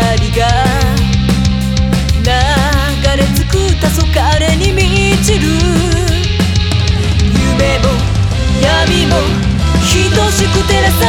光が流れ着く黄昏に満ちる。夢も闇も等しく照らさ